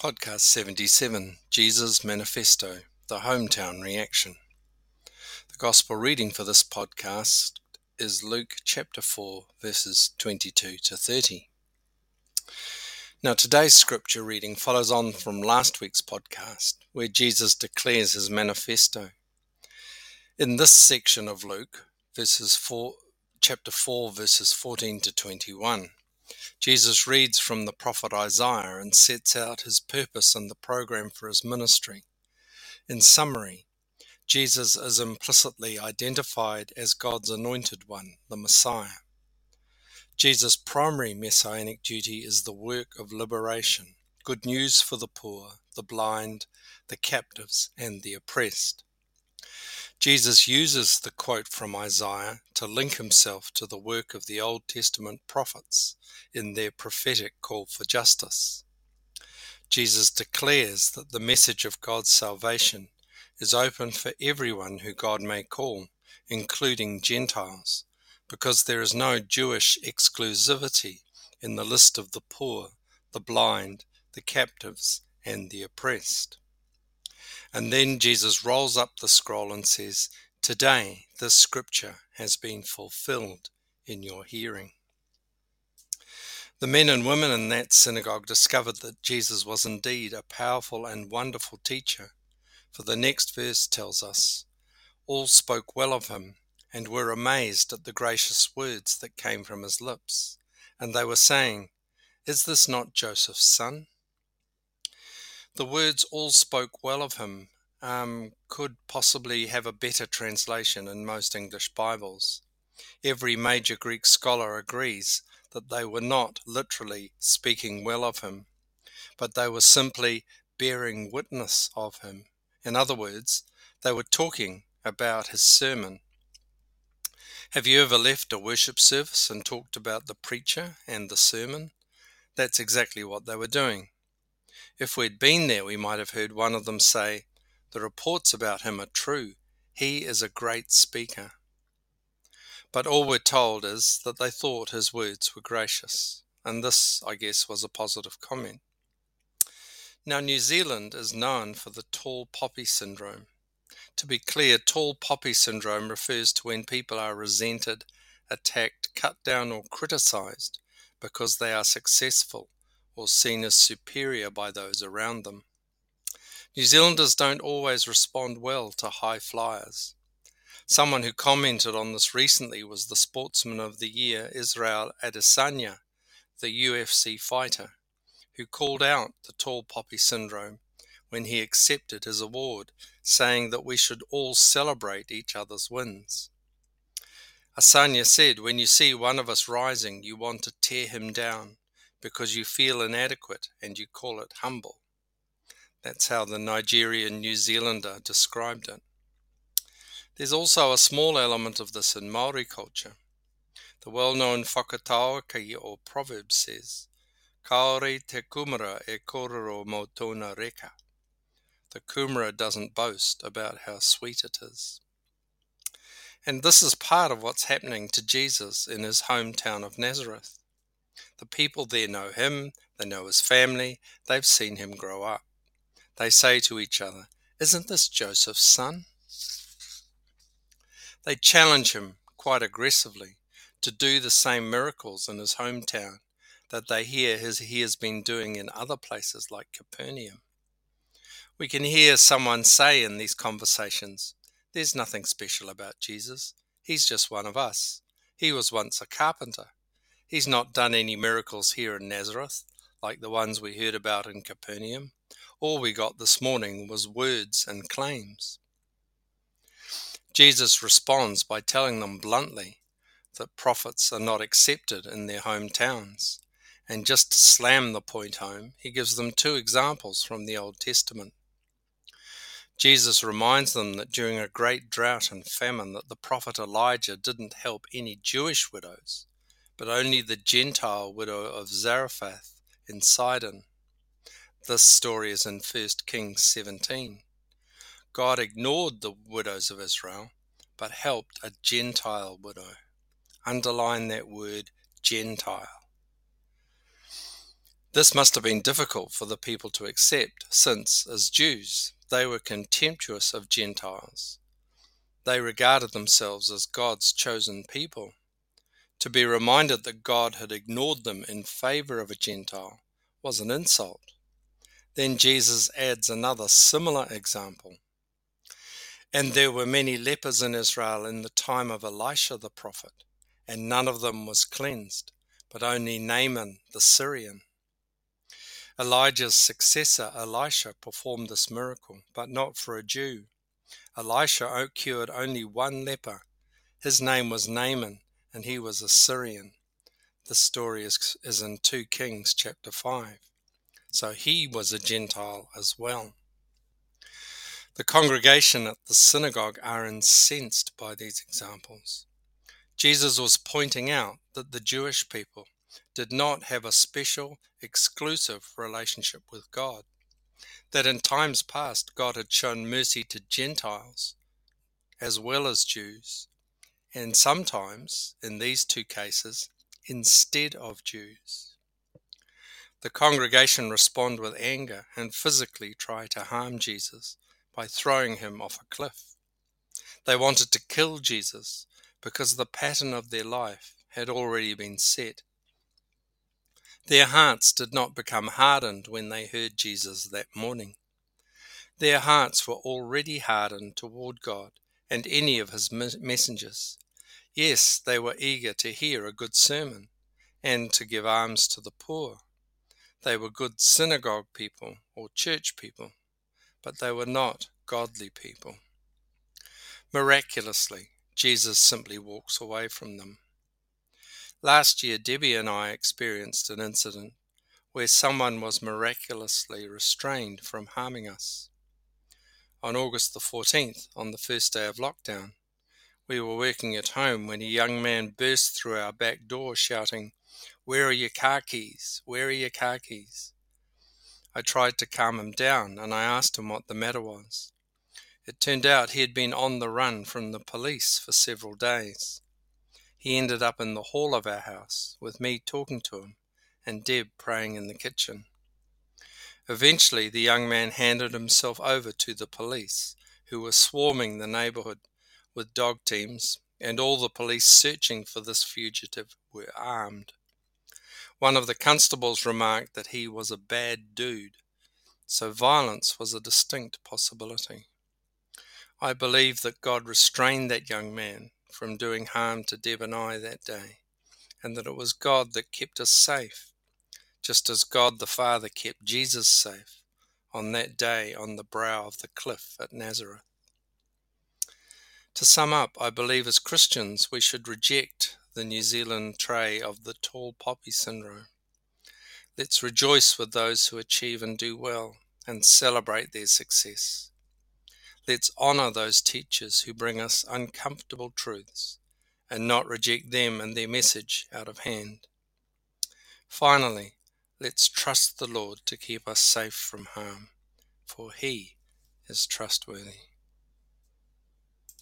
Podcast 77, Jesus Manifesto, the Hometown Reaction. The Gospel reading for this podcast is Luke chapter 4, verses 22 to 30. Now today's scripture reading follows on from last week's podcast, where Jesus declares his manifesto. In this section of Luke, chapter 4, verses 14 to 21, Jesus reads from the prophet Isaiah and sets out his purpose and the program for his ministry. In summary, Jesus is implicitly identified as God's anointed one, the Messiah. Jesus' primary messianic duty is the work of liberation, good news for the poor, the blind, the captives, and the oppressed. Jesus uses the quote from Isaiah to link himself to the work of the Old Testament prophets in their prophetic call for justice. Jesus declares that the message of God's salvation is open for everyone who God may call, including Gentiles, because there is no Jewish exclusivity in the list of the poor, the blind, the captives, and the oppressed. And then Jesus rolls up the scroll and says, "Today this scripture has been fulfilled in your hearing." The men and women in that synagogue discovered that Jesus was indeed a powerful and wonderful teacher, for the next verse tells us, "All spoke well of him and were amazed at the gracious words that came from his lips. And they were saying, 'Is this not Joseph's son?'" The words "all spoke well of him" could possibly have a better translation in most English Bibles. Every major Greek scholar agrees that they were not literally speaking well of him, but they were simply bearing witness of him. In other words, they were talking about his sermon. Have you ever left a worship service and talked about the preacher and the sermon? That's exactly what they were doing. If we'd been there, we might have heard one of them say, "The reports about him are true. He is a great speaker." But all we're told is that they thought his words were gracious. And this, I guess, was a positive comment. Now, New Zealand is known for the tall poppy syndrome. To be clear, tall poppy syndrome refers to when people are resented, attacked, cut down, or criticized because they are successful or seen as superior by those around them. New Zealanders don't always respond well to high flyers. Someone who commented on this recently was the Sportsman of the Year, Israel Adesanya, the UFC fighter, who called out the tall poppy syndrome when he accepted his award, saying that we should all celebrate each other's wins. Adesanya said, "When you see one of us rising, you want to tear him down because you feel inadequate and you call it humble." That's how the Nigerian New Zealander described it. There's also a small element of this in Maori culture. The well-known whakataukī or proverb says, "Kaore te kumara e korero mo tōna reka." The kumara doesn't boast about how sweet it is. And this is part of what's happening to Jesus in his hometown of Nazareth. The people there know him, they know his family, they've seen him grow up. They say to each other, "Isn't this Joseph's son?" They challenge him quite aggressively to do the same miracles in his hometown that they hear he has been doing in other places like Capernaum. We can hear someone say in these conversations, "There's nothing special about Jesus. He's just one of us. He was once a carpenter. He's not done any miracles here in Nazareth like the ones we heard about in Capernaum. All we got this morning was words and claims." Jesus responds by telling them bluntly that prophets are not accepted in their hometowns. And just to slam the point home, he gives them two examples from the Old Testament. Jesus reminds them that during a great drought and famine that the prophet Elijah didn't help any Jewish widows, but only the Gentile widow of Zarephath in Sidon. This story is in 1 Kings 17. God ignored the widows of Israel, but helped a Gentile widow. Underline that word, Gentile. This must have been difficult for the people to accept, since, as Jews, they were contemptuous of Gentiles. They regarded themselves as God's chosen people. To be reminded that God had ignored them in favor of a Gentile was an insult. Then Jesus adds another similar example. And there were many lepers in Israel in the time of Elisha the prophet, and none of them was cleansed, but only Naaman the Syrian. Elijah's successor Elisha performed this miracle, but not for a Jew. Elisha cured only one leper. His name was Naaman, and he was a Syrian. This story is in 2 Kings chapter 5. So he was a Gentile as well. The congregation at the synagogue are incensed by these examples. Jesus was pointing out that the Jewish people did not have a special, exclusive relationship with God, that in times past God had shown mercy to Gentiles as well as Jews, and sometimes, in these two cases, instead of Jews. The congregation respond with anger and physically try to harm Jesus by throwing him off a cliff. They wanted to kill Jesus because the pattern of their life had already been set. Their hearts did not become hardened when they heard Jesus that morning. Their hearts were already hardened toward God and any of his messengers. Yes, they were eager to hear a good sermon and to give alms to the poor. They were good synagogue people or church people, but they were not godly people. Miraculously, Jesus simply walks away from them. Last year, Debbie and I experienced an incident where someone was miraculously restrained from harming us. On August the 14th, on the first day of lockdown, we were working at home when a young man burst through our back door shouting, "Where are your car keys? Where are your car keys?" I tried to calm him down and I asked him what the matter was. It turned out he had been on the run from the police for several days. He ended up in the hall of our house with me talking to him and Deb praying in the kitchen. Eventually, the young man handed himself over to the police, who were swarming the neighborhood with dog teams, and all the police searching for this fugitive were armed. One of the constables remarked that he was a bad dude, so violence was a distinct possibility. I believe that God restrained that young man from doing harm to Deb and I that day, and that it was God that kept us safe, just as God the Father kept Jesus safe on that day on the brow of the cliff at Nazareth. To sum up, I believe as Christians we should reject the New Zealand trait of the tall poppy syndrome. Let's rejoice with those who achieve and do well and celebrate their success. Let's honor those teachers who bring us uncomfortable truths and not reject them and their message out of hand. Finally, let's trust the Lord to keep us safe from harm, for He is trustworthy.